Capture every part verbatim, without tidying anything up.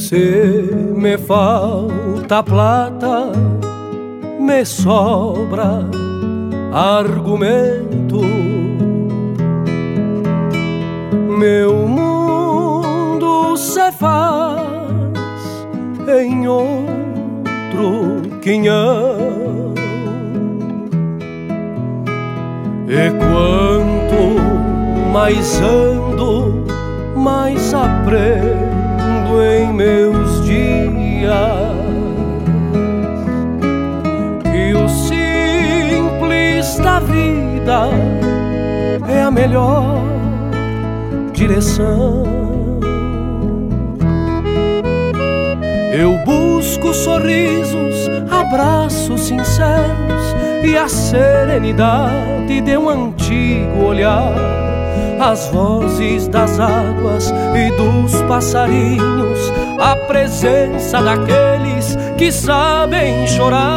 Se me falta plata, me sobra argumento. Meu mundo se faz em outro quinhão, e quanto mais ando, mais aprendo em meus dias, que o simples da vida é a melhor direção. Eu busco sorrisos, abraços sinceros e a serenidade de um antigo olhar, as vozes das águas e dos passarinhos, a presença daqueles que sabem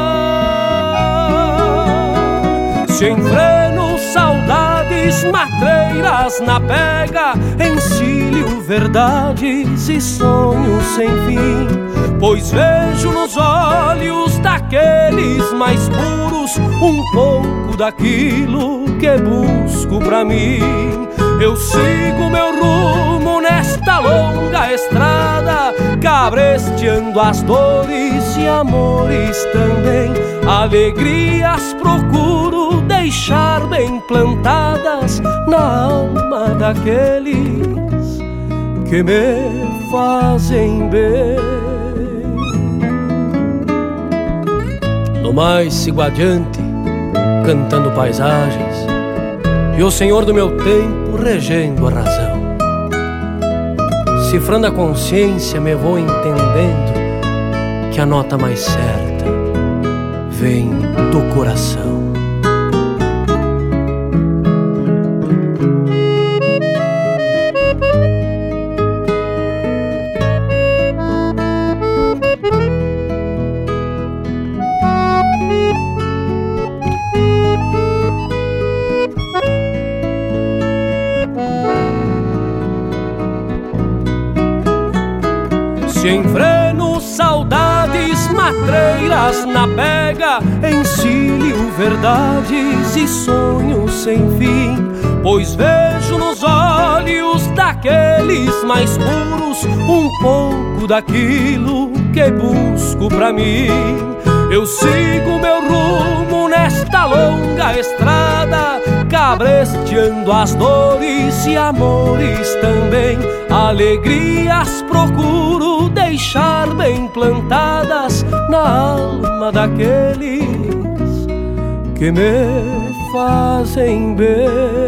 chorar. Se enfreno saudades matreiras na pega, encilho verdades e sonhos sem fim, pois vejo nos olhos daqueles mais puros um pouco daquilo que busco pra mim. Eu sigo meu rumo nesta longa estrada, cabresteando as dores e amores também. Alegrias procuro deixar bem plantadas na alma daqueles que me fazem bem. No mais sigo adiante, cantando paisagens, e o Senhor do meu tempo regendo a razão. Cifrando a consciência me vou entendendo que a nota mais certa vem do coração. Se enfreno saudades matreiras na pega, encilho verdades e sonhos sem fim, pois vejo nos olhos daqueles mais puros um pouco daquilo que busco pra mim. Eu sigo meu rumo nesta longa estrada, cabresteando as dores e amores também. Alegrias procuro deixar bem plantadas na alma daqueles que me fazem bem.